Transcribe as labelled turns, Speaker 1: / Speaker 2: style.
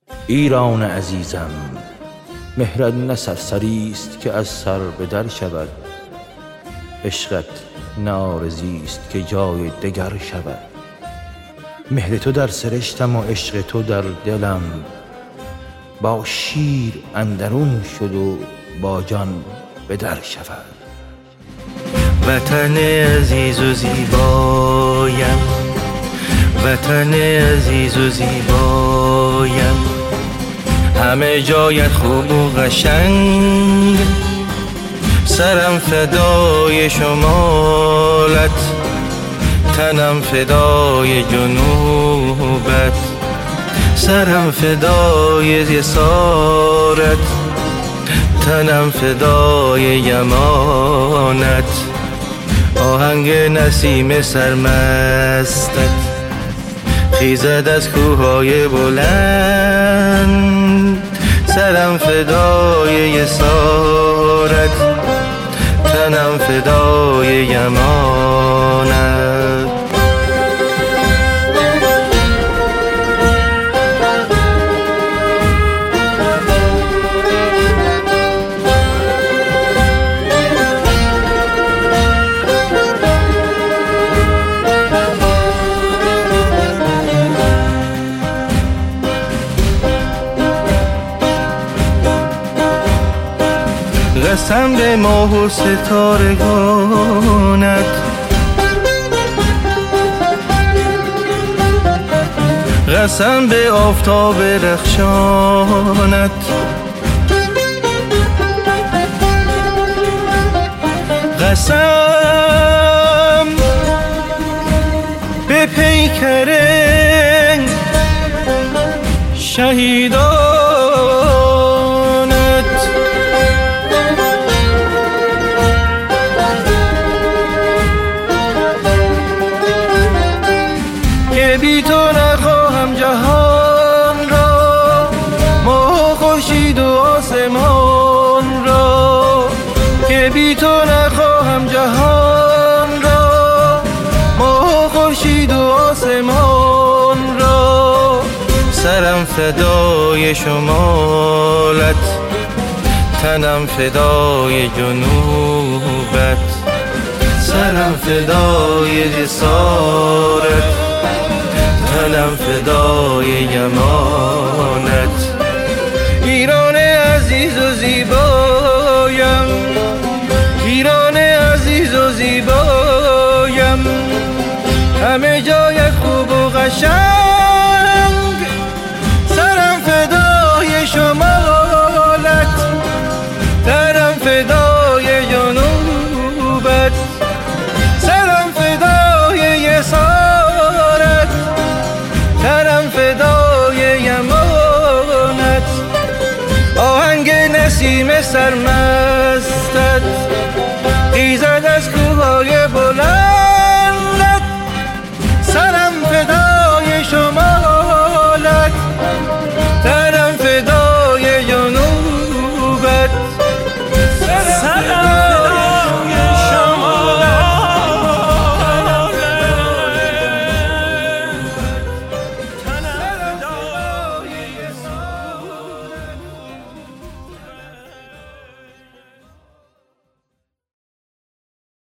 Speaker 1: ایران عزیزم، مهرت نه سرسریست که از سر به در شود. عشقت نه عارضیست که جای دگر شود. مهر تو در سرشتم و عشق تو در دلم، با شیر اندرون شد و با جان به در شود.
Speaker 2: وطن عزیز و زیبایم، وطن عزیز و زیبایم، همه جایت خوب و قشنگ، سرم فدای شمالت، تنم فدای جنوبت، سرم فدای یسارت، تنم فدای یمانت. آهنگ نسیم سرمستت خیزد از کوههای بلند، سرم فدای یسارت، تنم فدای یمانت. قسم به ماه و ستارگانت، قسم به آفتاب رخشانت، قسم به پیکر شهیدانت. بی تو نخواهم جهان را، ماه و خورشید و آسمان را، که بی تو نخواهم جهان را، ماه و خورشید و آسمان را. سرم فدای شمالت، تنم فدای جنوبت، سرم فدای یسارت، تنم فدای یمانت. ایران عزیز و زیبایم، ایران عزیز و زیبایم، همه جایت خوب و قشنگ،